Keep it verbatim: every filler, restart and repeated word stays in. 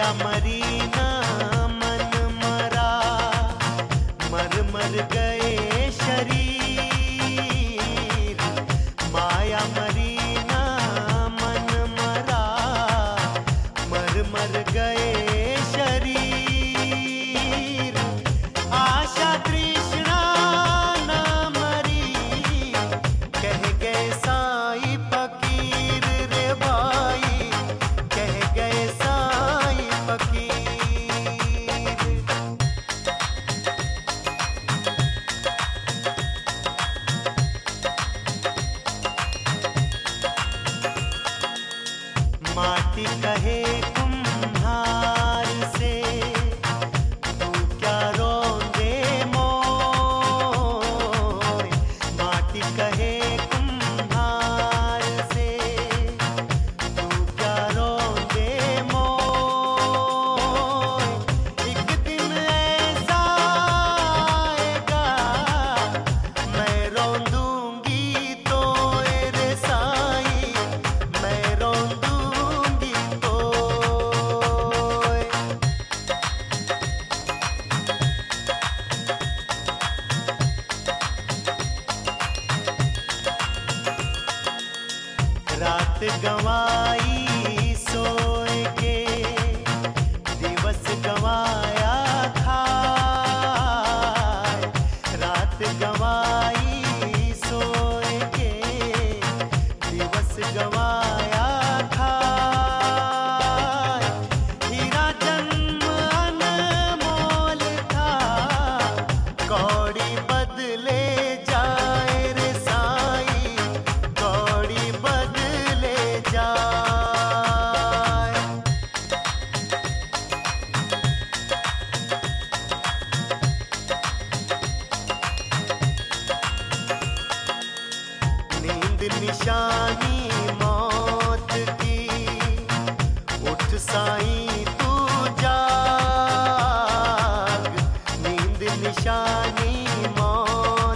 माया मरी ना मन मरा, मर मर गए शरीर। माया मरी ना मन मरा, मर मर गए शरीर। आशा तृष्णा न मरी, कह गए साईं फकीर रे भाई, कह गए साईं फकीर। माटी कहे कुम्हार से, तू क्या रोंदे मोय। माटी कहे कुम्हार से, तू क्या रोंदे मोय। एक दिन ऐसा आएगा, मैं रोंदूंगी तो रे साईं, मैं रोंदूंगी तो। रात गंवाई सोए के, दिवस गंवाया खाए। रात गंवाई सोए के, दिवस गंवाया खाए। हीरा जन्म अनमोल था, कौड़ी बदले जाए रे साईं, कौड़ी बदले जाए। नींद निशानी मौत की, उठ साईं तू जाग। नींद निशानी मौत